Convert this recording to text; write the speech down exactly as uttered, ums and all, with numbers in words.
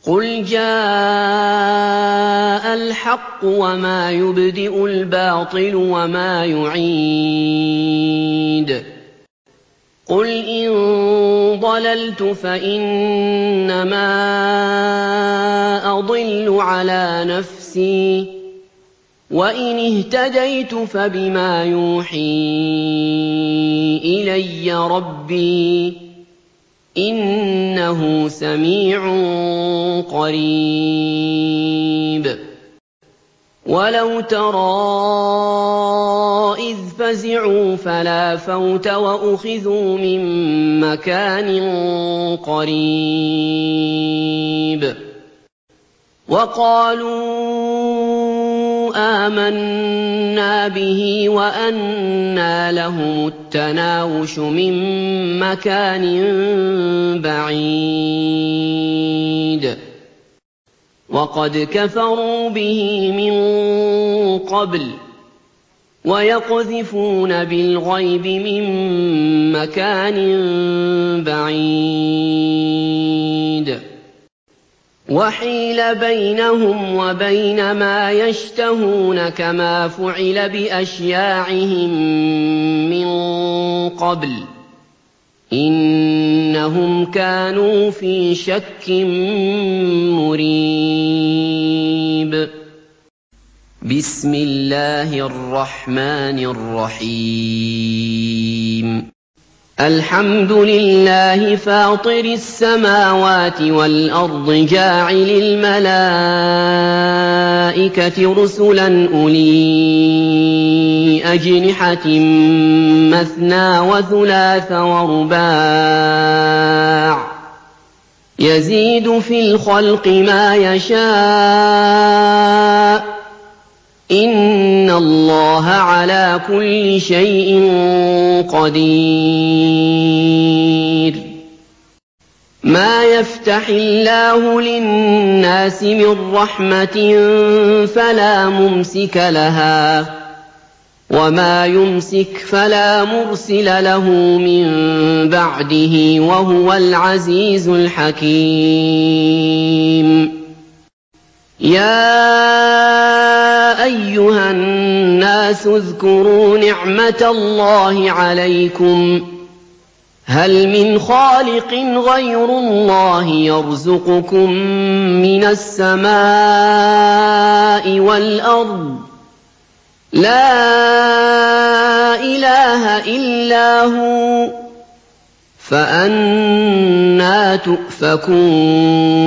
قُلْ جَاءَ الْحَقُّ وَمَا يُبْدِئُ الْبَاطِلُ وَمَا يُعِيدُ قُلْ إِن ضَلَلْتُ فَإِنَّمَا أَضِلُّ عَلَىٰ نَفْسِي ۖ وَإِنِ اهْتَدَيْتُ فَبِمَا يُوحِي إِلَيَّ رَبِّي ۚ إِنَّهُ سَمِيعٌ قَرِيبٌ وَلَوْ تَرَىٰ إِذْ فَزِعُوا فَلَا فَوْتَ وَأُخِذُوا مِن مَّكَانٍ قَرِيبٍ وَقَالُوا آمَنَّا بِهِ وَأَنَّىٰ لَهُمُ التَّنَاوُشُ مِن مَّكَانٍ بَعِيدٍ وَقَدْ كَفَرُوا بِهِ مِن قَبْلُ وَيَقْذِفُونَ بِالْغَيْبِ مِن مَّكَانٍ بَعِيدٍ وَحِيلَ بَيْنَهُمْ وَبَيْنَ مَا يَشْتَهُونَ كَمَا فُعِلَ بِأَشْيَاعِهِم مِّن قَبْلُ ۚ إِنَّهُمْ كَانُوا فِي شَكٍّ مُّرِيبٍ بِسْمِ اللَّهِ الرَّحْمَٰنِ الرَّحِيمِ الْحَمْدُ لِلَّهِ فَاطِرِ السَّمَاوَاتِ وَالْأَرْضِ جَاعِلِ الْمَلَائِكَةِ رُسُلًا أُولِي أَجْنِحَةٍ مَّثْنَىٰ وَثُلَاثَ وَرُبَاعَ ۚ يَزِيدُ فِي الْخَلْقِ مَا يَشَاءُ ۚ إِنَّ اللَّهَ عَلَىٰ كُلِّ شَيْءٍ قَدِيرٌ مَا يَفْتَحِ اللَّهُ لِلنَّاسِ مِن رَّحْمَةٍ فَلَا مُمْسِكَ لَهَا ۖ وَمَا يُمْسِكْ فَلَا مُرْسِلَ لَهُ مِن بَعْدِهِ ۚ وَهُوَ الْعَزِيزُ الْحَكِيمُ يَا أَيُّهَا النَّاسُ اذْكُرُوا نِعْمَتَ اللَّهِ عَلَيْكُمْ ۚ هَلْ مِنْ خَالِقٍ غَيْرُ اللَّهِ يَرْزُقُكُم مِّنَ السَّمَاءِ وَالْأَرْضِ ۚ لَا إِلَٰهَ إِلَّا هُوَ ۖ فَأَنَّىٰ تُؤْفَكُونَ